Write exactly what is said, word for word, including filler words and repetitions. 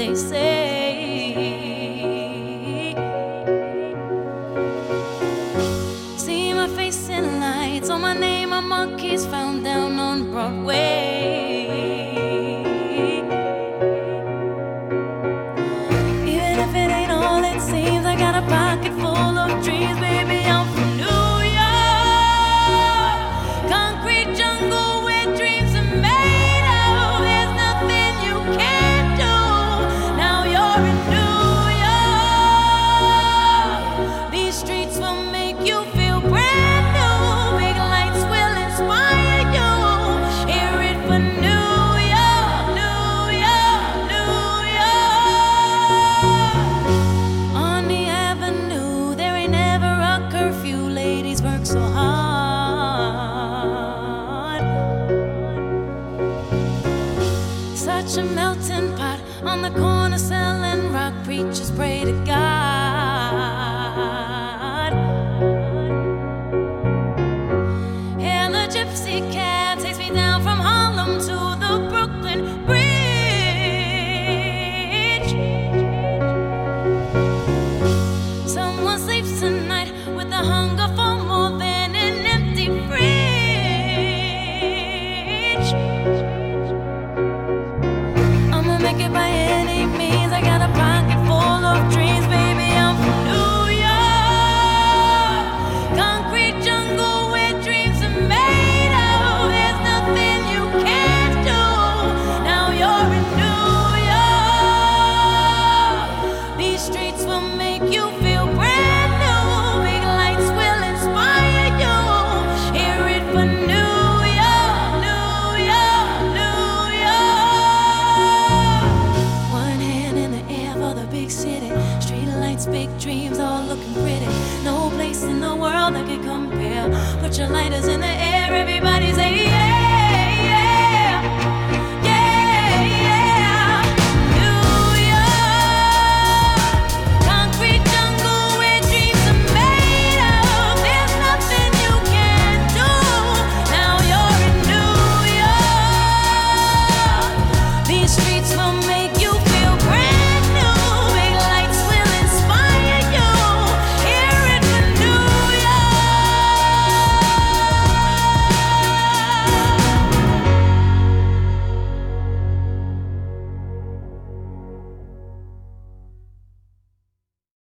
they say. See my face in lights, on my name, my monkeys found down on Broadway. Even if it ain't all it seems, I got a pocket full of dreams, baby. I'm from New York, concrete jungle where dreams are made of. There's nothing you can't do. Now you're in New York. These streets will make you feel brand new. Big lights will inspire you. Hear it for New York, New York, New York. On the avenue, there ain't never a curfew. Ladies work so hard. Such a melting pot on the corner selling rock. Preachers pray to God.